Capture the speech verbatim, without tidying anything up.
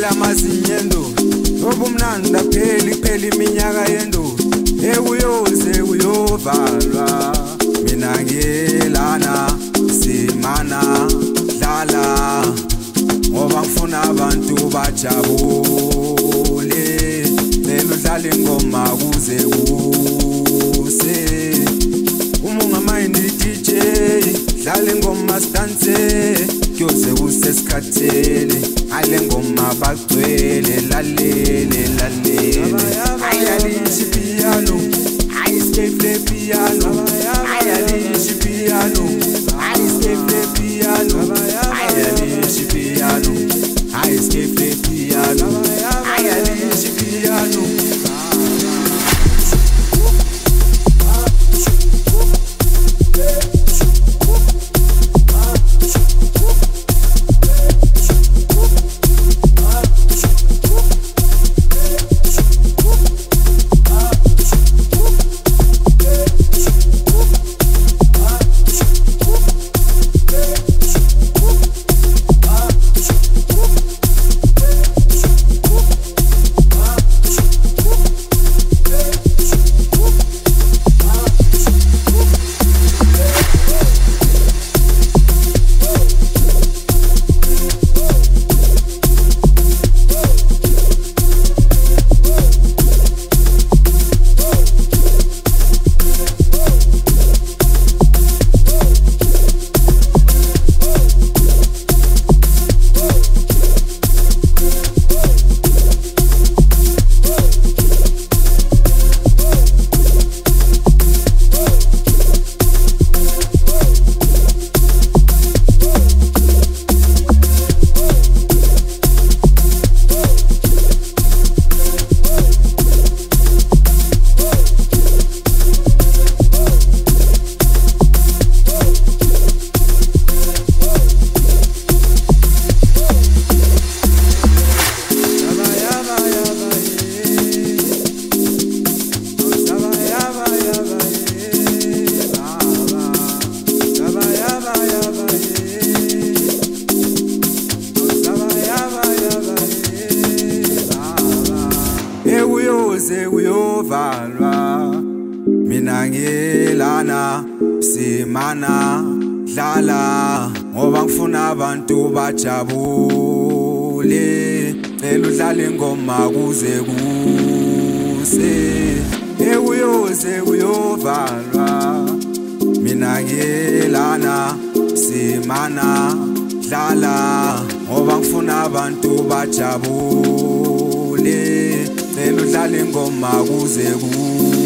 Phela masinyendo obumnanda pheli pheli iminyaka yendo ekuyoze kuyovalwa mina ngiyelana simana dlala ngoba ngifuna abantu bajabule cela udlale ingoma kuze kuse uma ungamayindi D J dlale ingoma sidanse kuyoze kusesikhathele ale ngoma bagcwele lalele lalele ayalishi piano ayiskeple piano ayalishi piano ayiskeple piano ayalishi piano ayiskeple piano ayalishi piano ekuyoze kuyovalwa mina ngiyelana simana dlala ngoba ngifuna abantu bajabule cela udlale ingoma kuze kuse ekuyoze kuyovalwa mina ngiyelana simana dlala ngoba ngifuna abantu bajabule cela udlale ingoma kuze kuse